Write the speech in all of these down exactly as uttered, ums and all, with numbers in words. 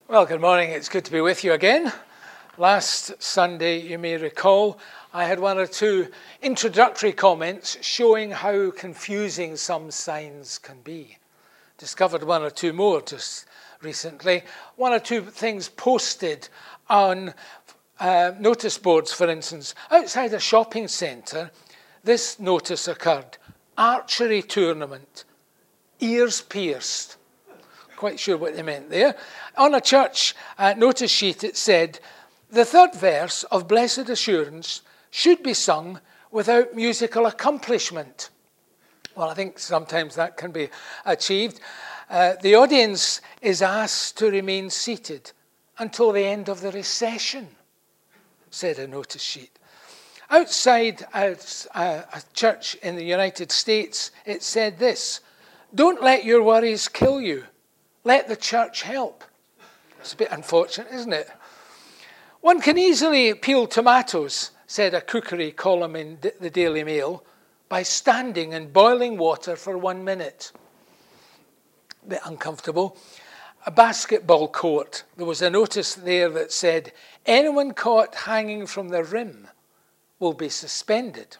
Well, good morning. It's good to be with you again. Last Sunday, you may recall, I had one or two introductory comments showing how confusing some signs can be. Discovered one or two more just recently. One or two things posted on uh, notice boards, for instance. Outside a shopping centre, this notice occurred. Archery tournament. Ears pierced. Quite sure what they meant there. On a church uh, notice sheet it said, the third verse of Blessed Assurance should be sung without musical accompaniment. Well, I think sometimes that can be achieved. Uh, the audience is asked to remain seated until the end of the recession, said a notice sheet. Outside a, a church in the United States, it said this, don't let your worries kill you. Let the church help. It's a bit unfortunate, isn't it? One can easily peel tomatoes, said a cookery column in the Daily Mail, by standing in boiling water for one minute. A bit uncomfortable. A basketball court. There was a notice there that said, anyone caught hanging from the rim will be suspended.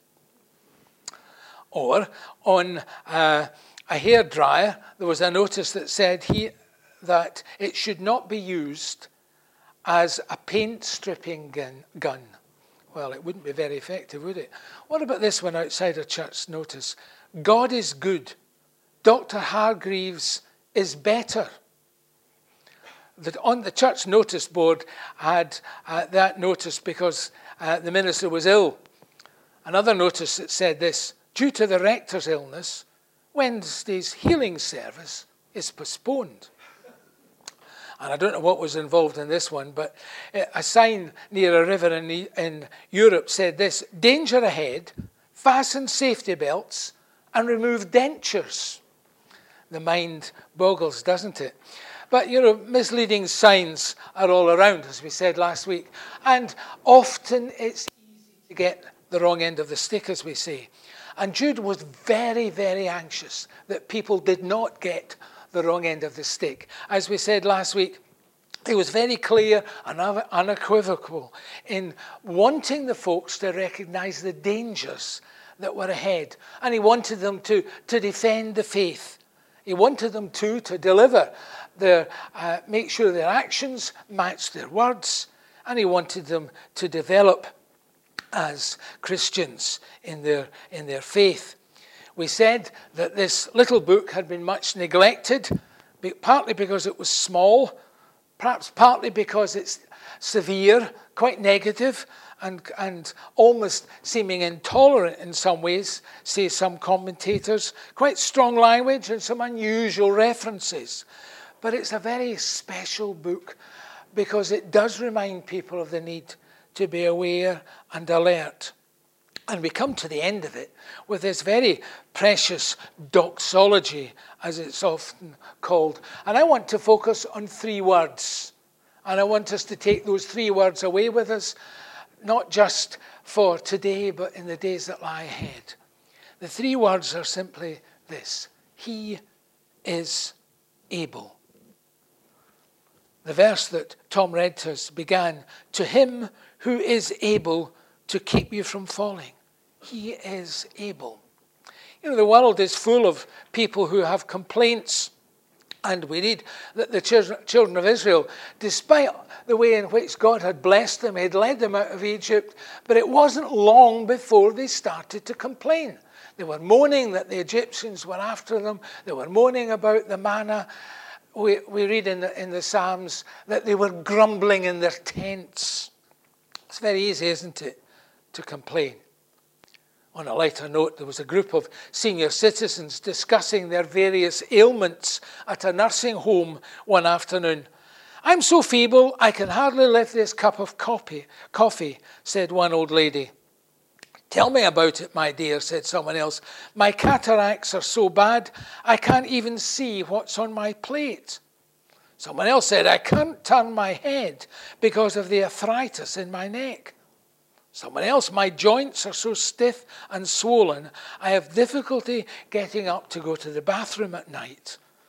Or on uh, a hairdryer, there was a notice that said he, that it should not be used as a paint stripping gun, gun. Well, it wouldn't be very effective, would it? What about this one outside a church notice? God is good. Doctor Hargreaves is better. The, on the church notice board had uh, that notice because uh, the minister was ill. Another notice that said this, due to the rector's illness, Wednesday's healing service is postponed. And I don't know what was involved in this one, but a sign near a river in, in Europe said this, danger ahead, fasten safety belts and remove dentures. The mind boggles, doesn't it? But, you know, misleading signs are all around, as we said last week. And often it's easy to get the wrong end of the stick, as we say. And Jude was very, very anxious that people did not get the wrong end of the stick. As we said last week, he was very clear and unequivocal in wanting the folks to recognize the dangers that were ahead. And he wanted them to, to defend the faith. He wanted them to, to deliver, their, uh, make sure their actions matched their words. And he wanted them to develop as Christians in their, in their faith. We said that this little book had been much neglected, partly because it was small, perhaps partly because it's severe, quite negative, and, and almost seeming intolerant in some ways, say some commentators. Quite strong language and some unusual references. But it's a very special book because it does remind people of the need to be aware and alert. And we come to the end of it with this very precious doxology, as it's often called. And I want to focus on three words. And I want us to take those three words away with us, not just for today, but in the days that lie ahead. The three words are simply this. He is able. The verse that Tom read to us began, to him who is able to keep you from falling. He is able. You know, the world is full of people who have complaints. And we read that the children of Israel, despite the way in which God had blessed them, he had led them out of Egypt, but it wasn't long before they started to complain. They were moaning that the Egyptians were after them. They were moaning about the manna. We, we read in the, in the Psalms that they were grumbling in their tents. It's very easy, isn't it, to complain. On a lighter note, there was a group of senior citizens discussing their various ailments at a nursing home one afternoon. I'm so feeble, I can hardly lift this cup of coffee, coffee, said one old lady. Tell me about it, my dear, said someone else. My cataracts are so bad, I can't even see what's on my plate. Someone else said, I can't turn my head because of the arthritis in my neck. Someone else, my joints are so stiff and swollen, I have difficulty getting up to go to the bathroom at night.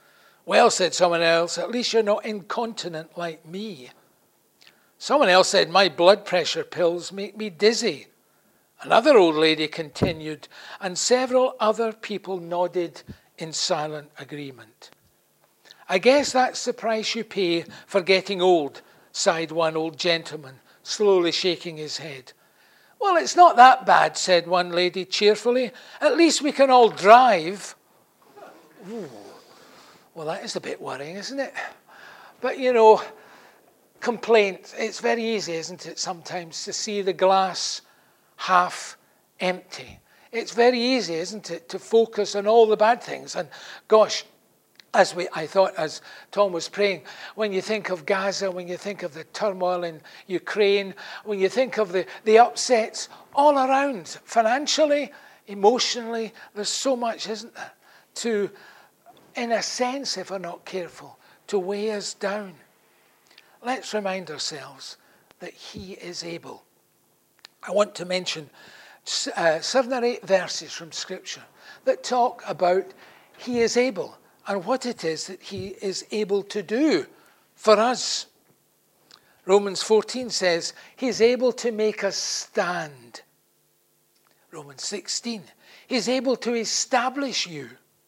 Well, said someone else, at least you're not incontinent like me. Someone else said, my blood pressure pills make me dizzy. Another old lady continued, and several other people nodded in silent agreement. I guess that's the price you pay for getting old, sighed one old gentleman, slowly shaking his head. Well, it's not that bad, said one lady cheerfully. At least we can all drive. Ooh. Well, that is a bit worrying, isn't it? But, you know, complaint, it's very easy, isn't it, sometimes to see the glass half empty. It's very easy, isn't it, to focus on all the bad things. And gosh, as we, I thought, as Tom was praying, when you think of Gaza, when you think of the turmoil in Ukraine, when you think of the, the upsets all around, financially, emotionally, there's so much, isn't there, to, in a sense, if we're not careful, to weigh us down. Let's remind ourselves that he is able. I want to mention uh, seven or eight verses from Scripture that talk about he is able and what it is that he is able to do for us. Romans fourteen says he is able to make us stand. Romans sixteen, he is able to establish you.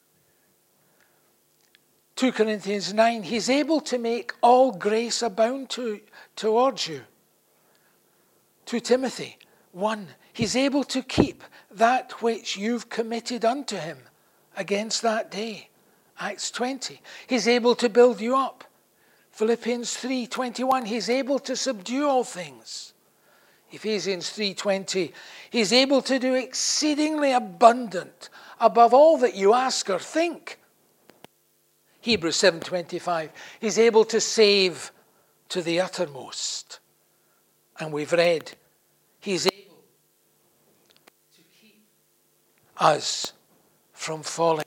Second Corinthians nine, he's able to make all grace abound to, towards you. Second Timothy one, he's able to keep that which you've committed unto him against that day. Acts twenty, he's able to build you up. Philippians three twenty-one, he's able to subdue all things. Ephesians three twenty, he's able to do exceedingly abundant above all that you ask or think. Hebrews seven twenty-five, he's able to save to the uttermost. And we've read, he's able to keep us from falling.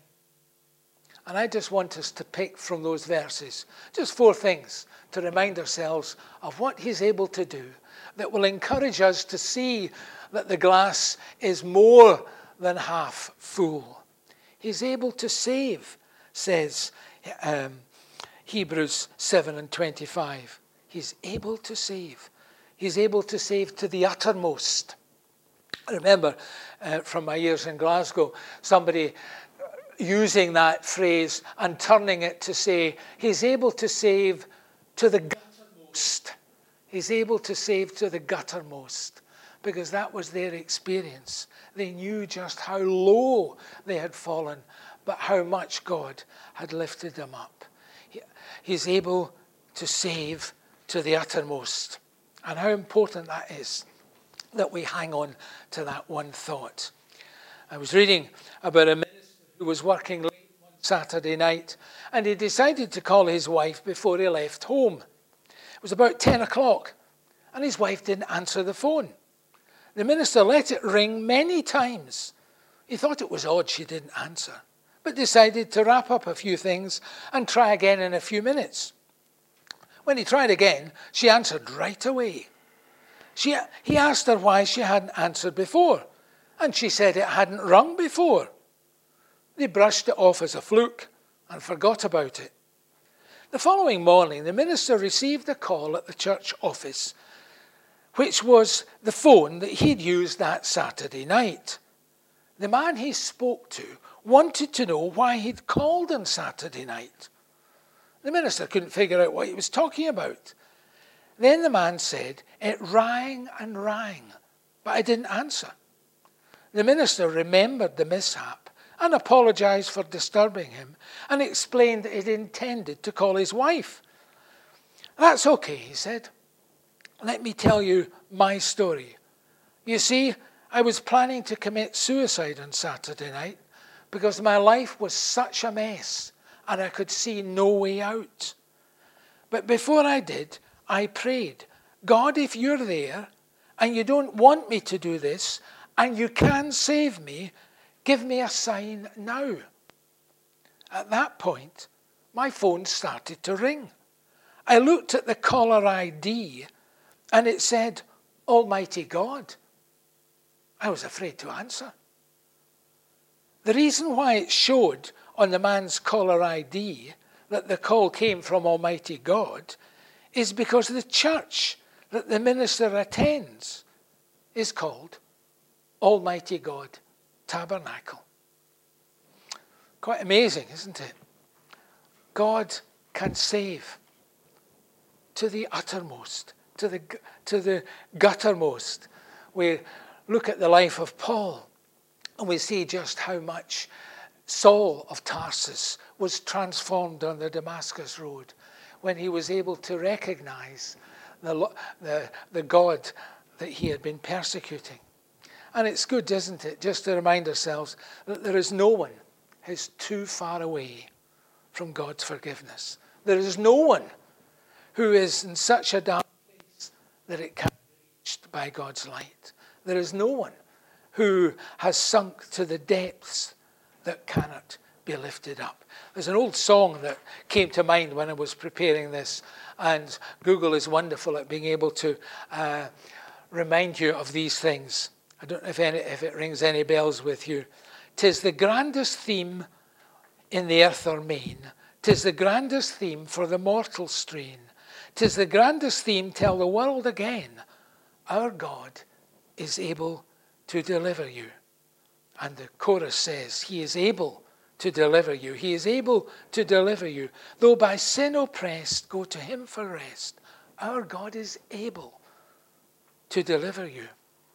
And I just want us to pick from those verses just four things to remind ourselves of what he's able to do that will encourage us to see that the glass is more than half full. He's able to save, says um, Hebrews seven and twenty-five. He's able to save. He's able to save to the uttermost. I remember uh, from my years in Glasgow, somebody using that phrase and turning it to say, he's able to save to the guttermost. He's able to save to the guttermost, because that was their experience. They knew just how low they had fallen, but how much God had lifted them up. He, he's able to save to the uttermost. And how important that is, that we hang on to that one thought. I was reading about a minister who was working late one Saturday night, and he decided to call his wife before he left home. It was about ten o'clock, and his wife didn't answer the phone. The minister let it ring many times. He thought it was odd she didn't answer, but decided to wrap up a few things and try again in a few minutes. When he tried again, she answered right away. She, he asked her why she hadn't answered before, and she said it hadn't rung before. They brushed it off as a fluke and forgot about it. The following morning, the minister received a call at the church office, which was the phone that he'd used that Saturday night. The man he spoke to wanted to know why he'd called on Saturday night. The minister couldn't figure out what he was talking about. Then the man said, it rang and rang, but I didn't answer. The minister remembered the mishap and apologized for disturbing him and explained that he'd intended to call his wife. That's okay, he said. Let me tell you my story. You see, I was planning to commit suicide on Saturday night because my life was such a mess and I could see no way out. But before I did, I prayed, God, if you're there and you don't want me to do this and you can save me, give me a sign now. At that point, my phone started to ring. I looked at the caller I D and it said, Almighty God. I was afraid to answer. The reason why it showed on the man's caller I D that the call came from Almighty God is because the church that the minister attends is called Almighty God Tabernacle. Quite amazing, isn't it? God can save to the uttermost, to the, to the guttermost. We look at the life of Paul and we see just how much Saul of Tarsus was transformed on the Damascus Road when he was able to recognize the, the, the God that he had been persecuting. And it's good, isn't it, just to remind ourselves that there is no one who's too far away from God's forgiveness. There is no one who is in such a dark place that it can't be reached by God's light. There is no one who has sunk to the depths that cannot be lifted up. There's an old song that came to mind when I was preparing this, and Google is wonderful at being able to uh, remind you of these things. I don't know if, any, if it rings any bells with you. "'Tis the grandest theme in the earth or main, 'tis the grandest theme for the mortal strain, 'tis the grandest theme tell the world again, our God is able to deliver you." And the chorus says, he is able to deliver you. He is able to deliver you. Though by sin oppressed, go to him for rest. Our God is able to deliver you.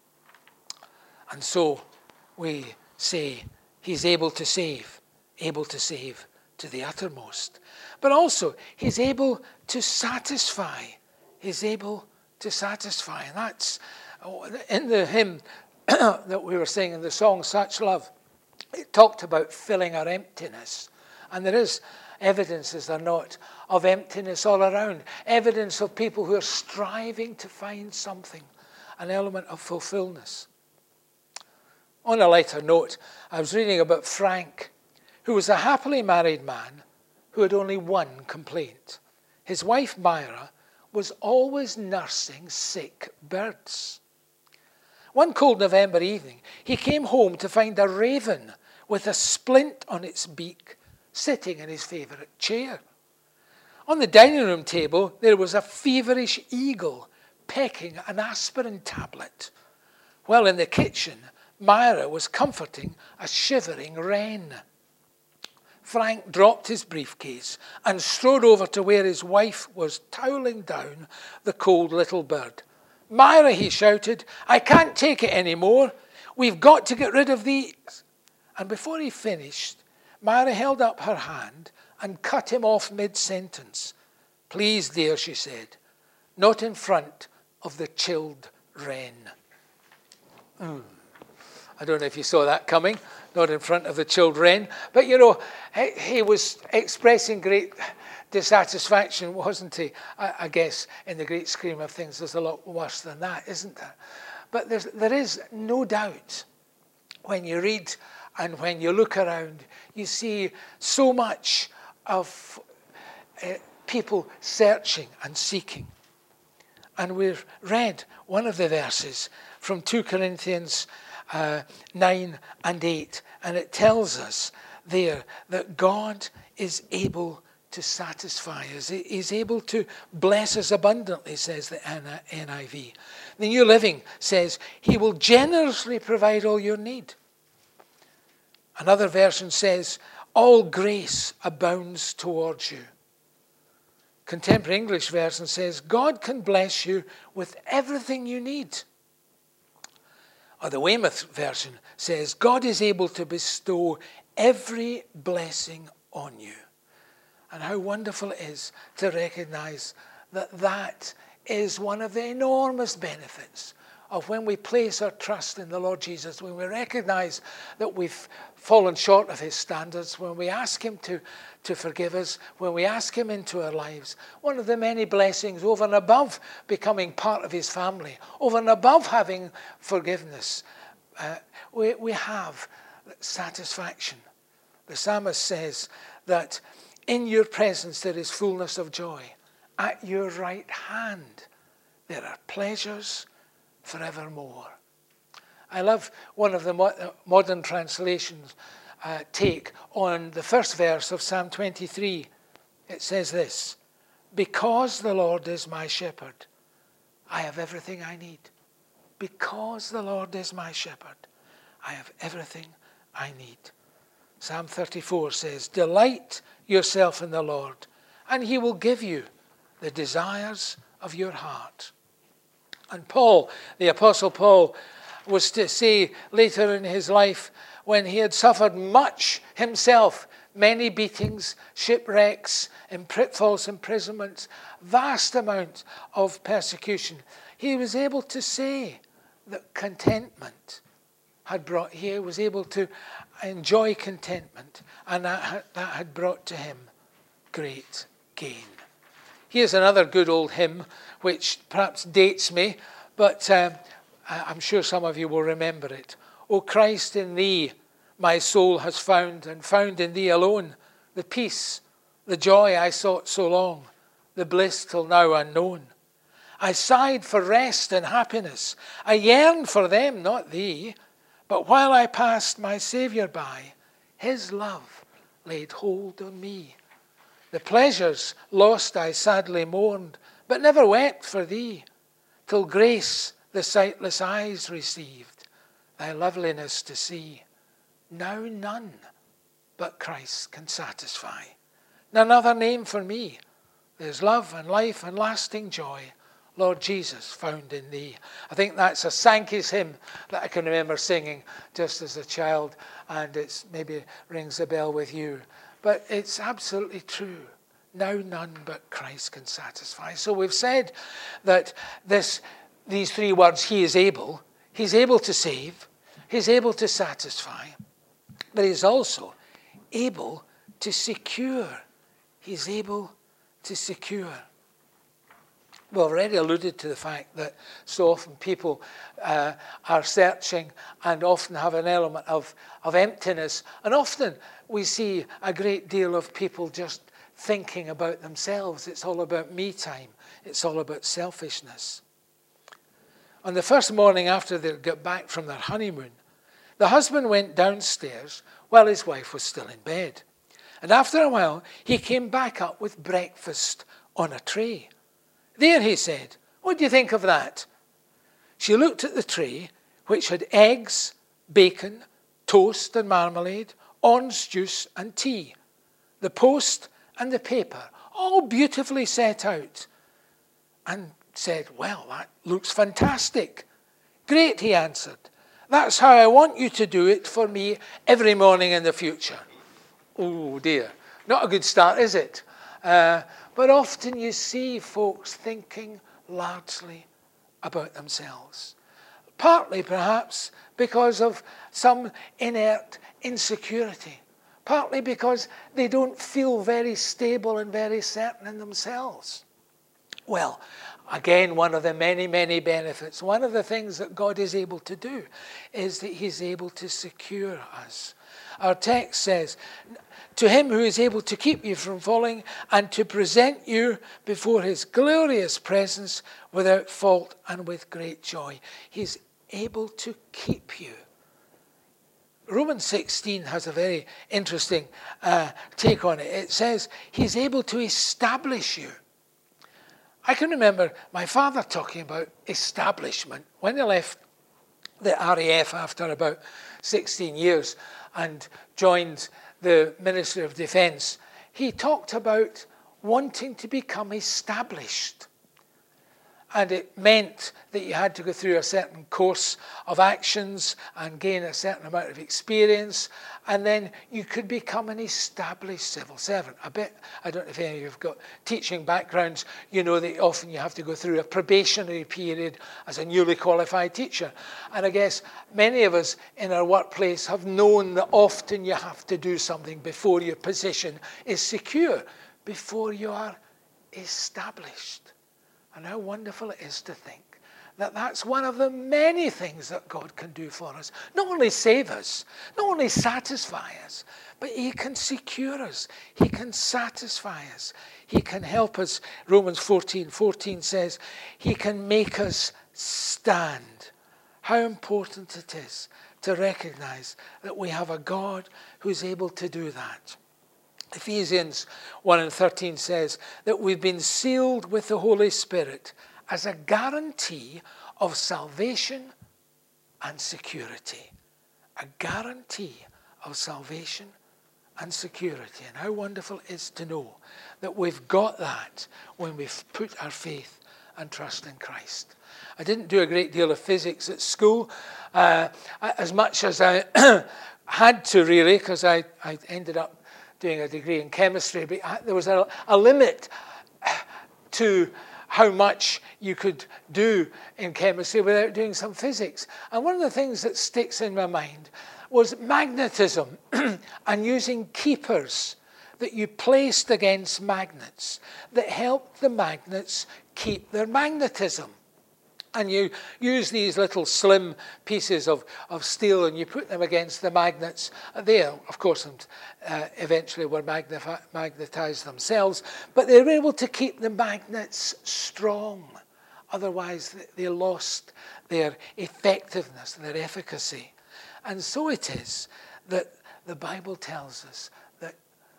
And so we say he's able to save, able to save to the uttermost. But also he's able to satisfy. He's able to satisfy. And that's in the hymn that we were singing, in the song Such Love. It talked about filling our emptiness. And there is evidence, is there not, of emptiness all around. Evidence of people who are striving to find something, an element of fulfillment. On a lighter note, I was reading about Frank, who was a happily married man who had only one complaint. His wife, Myra, was always nursing sick birds. One cold November evening, he came home to find a raven with a splint on its beak sitting in his favourite chair. On the dining room table, there was a feverish eagle pecking an aspirin tablet, while in the kitchen, Myra was comforting a shivering wren. Frank dropped his briefcase and strode over to where his wife was toweling down the cold little bird. "Myra," he shouted, "I can't take it anymore. We've got to get rid of these." And before he finished, Myra held up her hand and cut him off mid-sentence. "Please, dear," she said, "not in front of the chilled wren." Mm. I don't know if you saw that coming, not in front of the chilled wren. But, you know, he, he was expressing great dissatisfaction, wasn't he? I, I guess in the great scheme of things, there's a lot worse than that, isn't there? But there's, there is no doubt when you read and when you look around, you see so much of uh, people searching and seeking. And we've read one of the verses from Second Corinthians uh, nine and eight, and it tells us there that God is able to satisfy us. He's able to bless us abundantly, says the N I V. The New Living says, he will generously provide all your need. Another version says, all grace abounds towards you. Contemporary English version says, God can bless you with everything you need. Or the Weymouth version says, God is able to bestow every blessing on you. And how wonderful it is to recognize that that is one of the enormous benefits of when we place our trust in the Lord Jesus, when we recognize that we've fallen short of his standards, when we ask him to, to forgive us, when we ask him into our lives. One of the many blessings over and above becoming part of his family, over and above having forgiveness, uh, we, we have satisfaction. The psalmist says that in your presence there is fullness of joy. At your right hand there are pleasures forevermore. I love one of the mo- modern translations uh, take on the first verse of Psalm twenty-three. It says this, because the Lord is my shepherd, I have everything I need. Because the Lord is my shepherd, I have everything I need. Psalm thirty-four says, delight yourself in the Lord, and he will give you the desires of your heart. And Paul, the Apostle Paul, was to say later in his life, when he had suffered much himself, many beatings, shipwrecks, false imprisonments, vast amount of persecution, he was able to say that contentment had brought, he was able to enjoy contentment, and that, that had brought to him great gain. Here's another good old hymn, which perhaps dates me, but um, I'm sure some of you will remember it. O Christ, in thee my soul has found, and found in thee alone, the peace, the joy I sought so long, the bliss till now unknown. I sighed for rest and happiness. I yearned for them, not thee. But while I passed my Saviour by, his love laid hold on me. The pleasures lost I sadly mourned, but never wept for thee, till grace the sightless eyes received, thy loveliness to see. Now none but Christ can satisfy. None other name for me. There's love and life and lasting joy, Lord Jesus, found in thee. I think that's a Sankey's hymn that I can remember singing just as a child, and it maybe rings a bell with you. But it's absolutely true. Now none but Christ can satisfy. So we've said that this, these three words, he is able. He's able to save. He's able to satisfy. But he's also able to secure. He's able to secure. We've already alluded to the fact that so often people uh, are searching and often have an element of, of emptiness. And often we see a great deal of people just thinking about themselves. It's all about me time. It's all about selfishness. On the first morning after they got back from their honeymoon, the husband went downstairs while his wife was still in bed. And after a while, he came back up with breakfast on a tray. There, he said, what do you think of that? She looked at the tray, which had eggs, bacon, toast and marmalade, orange juice and tea, the post and the paper, all beautifully set out, and said, well, that looks fantastic. Great, he answered. That's how I want you to do it for me every morning in the future. Oh, dear. Not a good start, is it? Uh, but often you see folks thinking largely about themselves. Partly, perhaps, because of some inert insecurity. Partly because they don't feel very stable and very certain in themselves. Well, again, one of the many, many benefits, one of the things that God is able to do is that he's able to secure us. Our text says, to him who is able to keep you from falling and to present you before his glorious presence without fault and with great joy. He's able to keep you. Romans sixteen has a very interesting uh, take on it. It says he's able to establish you. I can remember my father talking about establishment when he left the R A F after about sixteen years and joined the Ministry of Defence. He talked about wanting to become established. And it meant that you had to go through a certain course of actions and gain a certain amount of experience, and then you could become an established civil servant. A bit, I don't know if any of you have got teaching backgrounds, you know that often you have to go through a probationary period as a newly qualified teacher. And I guess many of us in our workplace have known that often you have to do something before your position is secure, before you are established. And how wonderful it is to think that that's one of the many things that God can do for us. Not only save us, not only satisfy us, but he can secure us. He can satisfy us. He can help us. Romans fourteen fourteen says, he can make us stand. How important it is to recognize that we have a God who's able to do that. Ephesians one and thirteen says that we've been sealed with the Holy Spirit as a guarantee of salvation and security. A guarantee of salvation and security. And how wonderful it is to know that we've got that when we've put our faith and trust in Christ. I didn't do a great deal of physics at school, uh, as much as I had to really, because I, I ended up doing a degree in chemistry, but I, there was a, a limit to how much you could do in chemistry without doing some physics. And one of the things that sticks in my mind was magnetism and using keepers that you placed against magnets that helped the magnets keep their magnetism. And you use these little slim pieces of, of steel and you put them against the magnets. They, of course, uh, eventually were magnifi- magnetized themselves, but they were able to keep the magnets strong. Otherwise, they lost their effectiveness, their efficacy. And so it is that the Bible tells us that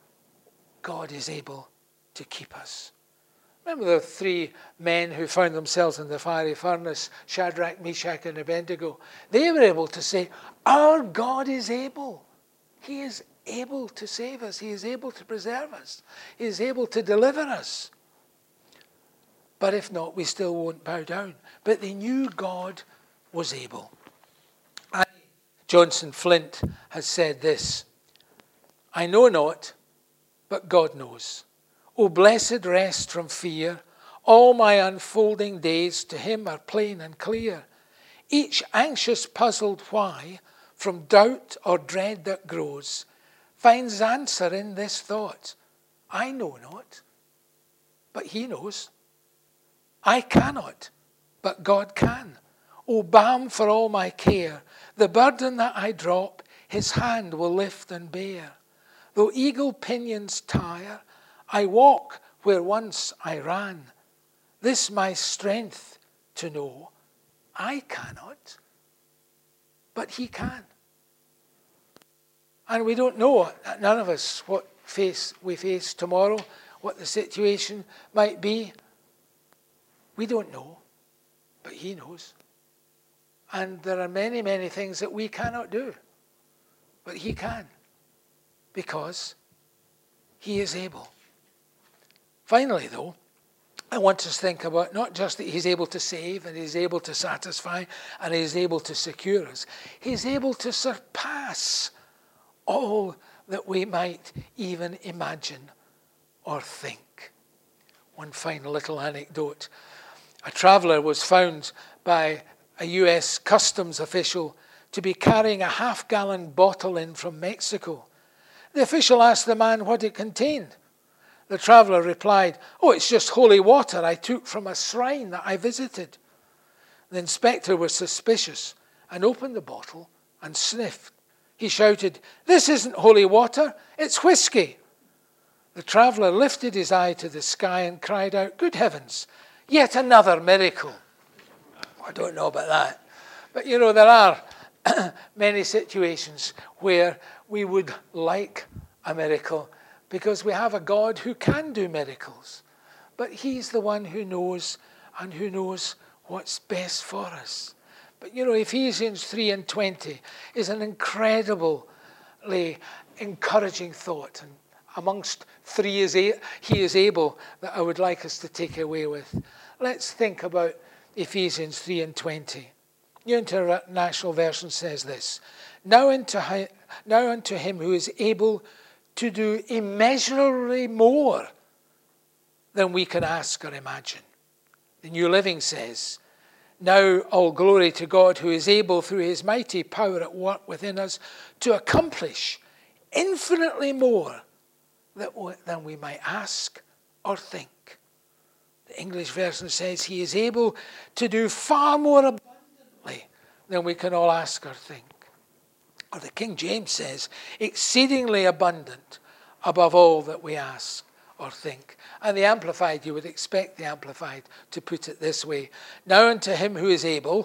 God is able to keep us. Remember the three men who found themselves in the fiery furnace, Shadrach, Meshach, and Abednego? They were able to say, our God is able. He is able to save us. He is able to preserve us. He is able to deliver us. But if not, we still won't bow down. But they knew God was able. And Johnson Flint has said this, I know not, but God knows. O blessed rest from fear, all my unfolding days to him are plain and clear. Each anxious puzzled why, from doubt or dread that grows, finds answer in this thought, I know not, but he knows. I cannot, but God can. O balm for all my care, the burden that I drop, his hand will lift and bear. Though eagle pinions tire, I walk where once I ran. This my strength to know. I cannot, but he can. And we don't know, none of us, what face we face tomorrow, what the situation might be. We don't know, but he knows. And there are many, many things that we cannot do, but he can, because he is able. Finally, though, I want us to think about not just that he's able to save and he's able to satisfy and he's able to secure us. He's able to surpass all that we might even imagine or think. One final little anecdote. A traveller was found by a U S customs official to be carrying a half-gallon bottle in from Mexico. The official asked the man what it contained. The traveller replied, oh, it's just holy water I took from a shrine that I visited. The inspector was suspicious and opened the bottle and sniffed. He shouted, this isn't holy water, it's whiskey. The traveller lifted his eye to the sky and cried out, good heavens, yet another miracle. I don't know about that. But you know, there are many situations where we would like a miracle because we have a God who can do miracles. But he's the one who knows and who knows what's best for us. But you know, Ephesians three and twenty is an incredibly encouraging thought. And amongst three is a, he is able that I would like us to take away with. Let's think about Ephesians three and twenty. New International Version says this. Now unto, now unto him who is able to do immeasurably more than we can ask or imagine. The New Living says, now all glory to God who is able through his mighty power at work within us to accomplish infinitely more than we might ask or think. The English version says he is able to do far more abundantly than we can all ask or think. Or the King James says, exceedingly abundant above all that we ask or think. And the Amplified, you would expect the Amplified to put it this way. Now unto him who is able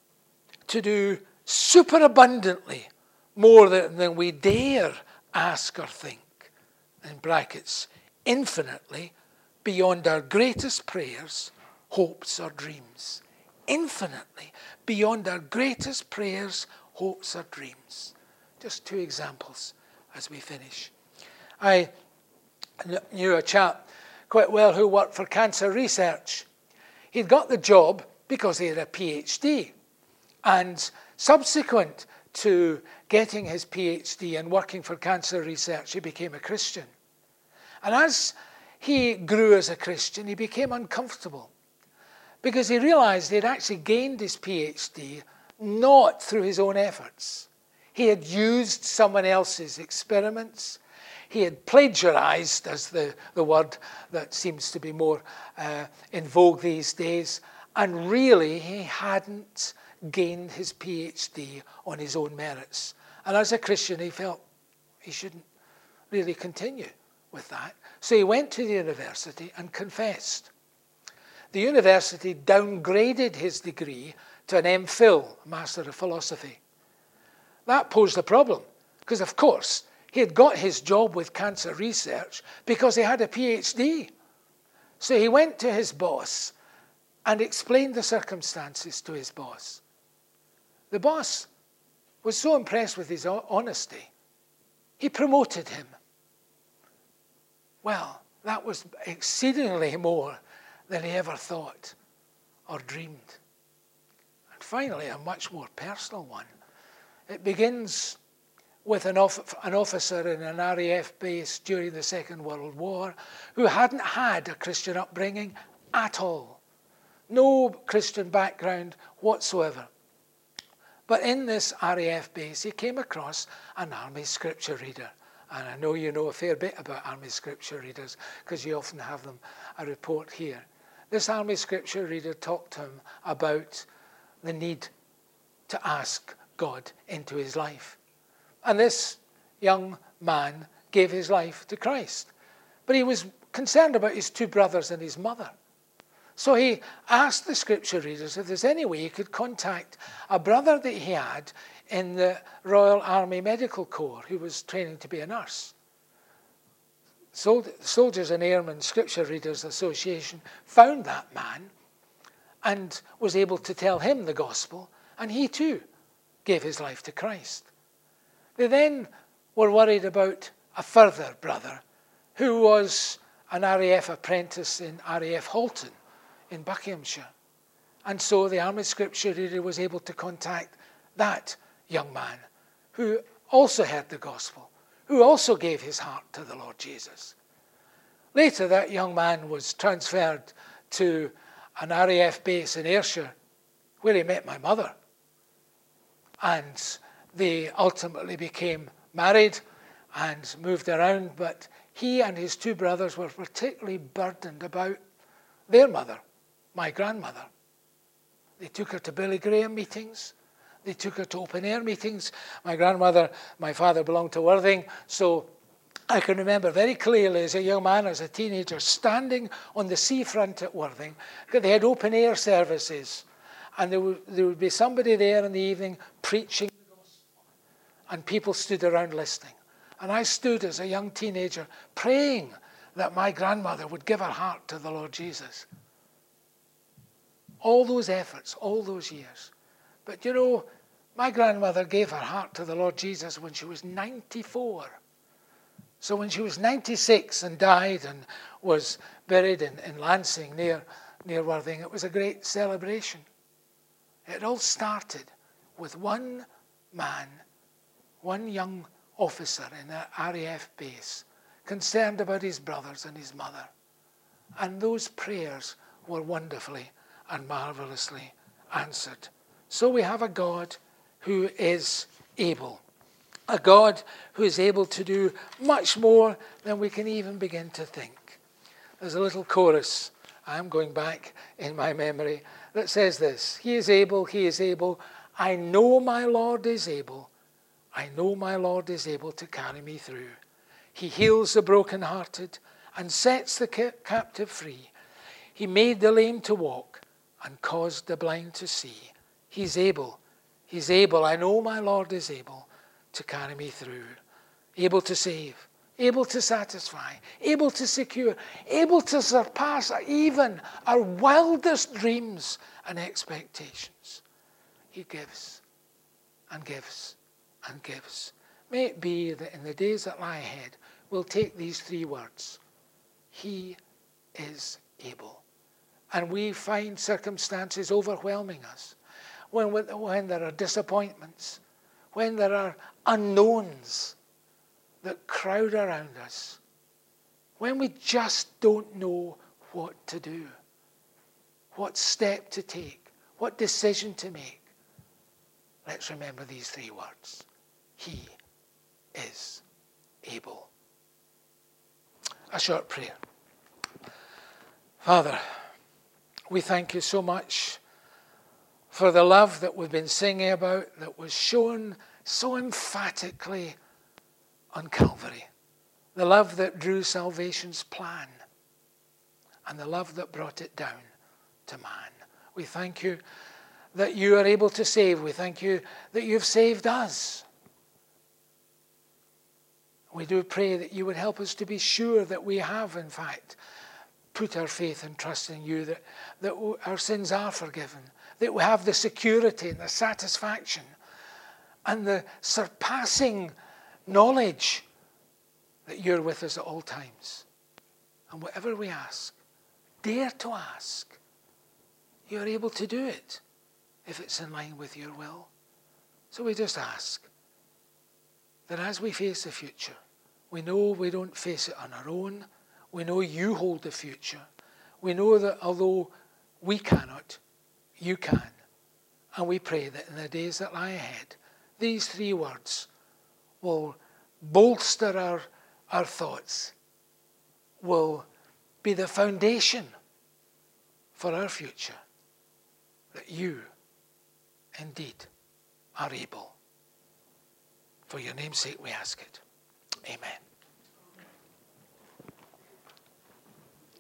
to do superabundantly more than, than we dare ask or think. in brackets, infinitely beyond our greatest prayers, hopes, or dreams. Infinitely beyond our greatest prayers, hopes, or dreams. Just two examples as we finish. I knew a chap quite well who worked for cancer research. He'd got the job because he had a PhD. And subsequent to getting his PhD and working for cancer research, he became a Christian. And as he grew as a Christian, he became uncomfortable because he realized he had actually gained his PhD not through his own efforts. He had used someone else's experiments. He had plagiarized, as the, the word that seems to be more uh, in vogue these days. And really, he hadn't gained his PhD on his own merits. And as a Christian, he felt he shouldn't really continue with that. So he went to the university and confessed. The university downgraded his degree to an M Phil, Master of Philosophy. That posed a problem, because of course, he had got his job with cancer research because he had a PhD. So he went to his boss and explained the circumstances to his boss. The boss was so impressed with his honesty, he promoted him. Well, that was exceedingly more than he ever thought or dreamed. And finally, a much more personal one. It begins with an, off- an officer in an R A F base during the Second World War who hadn't had a Christian upbringing at all. No Christian background whatsoever. But in this R A F base, he came across an army scripture reader. And I know you know a fair bit about army scripture readers because you often have them a report here. This army scripture reader talked to him about the need to ask God into his life. And this young man gave his life to Christ. But he was concerned about his two brothers and his mother. So he asked the scripture readers if there's any way he could contact a brother that he had in the Royal Army Medical Corps who was training to be a nurse. Soldiers and Airmen Scripture Readers Association found that man and was able to tell him the gospel, and he too gave his life to Christ. They then were worried about a further brother who was an R A F apprentice in R A F Halton in Buckinghamshire. And so the Army Scripture Reader was able to contact that young man who also heard the gospel, who also gave his heart to the Lord Jesus. Later, that young man was transferred to an R A F base in Ayrshire, where he met my mother. And they ultimately became married and moved around, but he and his two brothers were particularly burdened about their mother, my grandmother. They took her to Billy Graham meetings. They took her to open-air meetings. My grandmother, my father belonged to Worthing, so I can remember very clearly as a young man, as a teenager, standing on the seafront at Worthing. They had open-air services, and there would, there would be somebody there in the evening preaching the gospel, and people stood around listening. And I stood as a young teenager praying that my grandmother would give her heart to the Lord Jesus. All those efforts, all those years. But you know, my grandmother gave her heart to the Lord Jesus when she was ninety-four. So when she was ninety-six and died and was buried in, in Lansing near, near Worthing, it was a great celebration. It all started with one man, one young officer in an R A F base, concerned about his brothers and his mother. And those prayers were wonderfully and marvelously answered. So we have a God who is able. A God who is able to do much more than we can even begin to think. There's a little chorus, I'm going back in my memory, that says this: He is able, he is able, I know my Lord is able, I know my Lord is able to carry me through. He heals the brokenhearted and sets the captive free. He made the lame to walk and caused the blind to see. He's able, he's able, I know my Lord is able to carry me through. Able to save, able to satisfy, able to secure, able to surpass even our wildest dreams and expectations. He gives and gives and gives. May it be that in the days that lie ahead, we'll take these three words. He is able. And we find circumstances overwhelming us. When, when there are disappointments, when there are unknowns that crowd around us, when we just don't know what to do, what step to take, what decision to make, let's remember these three words. He is able. A short prayer. Father, we thank you so much for the love that we've been singing about, that was shown so emphatically on Calvary. The love that drew salvation's plan, and the love that brought it down to man. We thank you that you are able to save. We thank you that you've saved us. We do pray that you would help us to be sure that we have, in fact, put our faith and trust in you, that, that our sins are forgiven, that we have the security and the satisfaction and the surpassing knowledge that you're with us at all times. And whatever we ask, dare to ask, you're able to do it if it's in line with your will. So we just ask that as we face the future, we know we don't face it on our own. We know you hold the future. We know that although we cannot, you can. And we pray that in the days that lie ahead, these three words will bolster our, our thoughts, will be the foundation for our future, that you indeed are able. For your name's sake we ask it. Amen.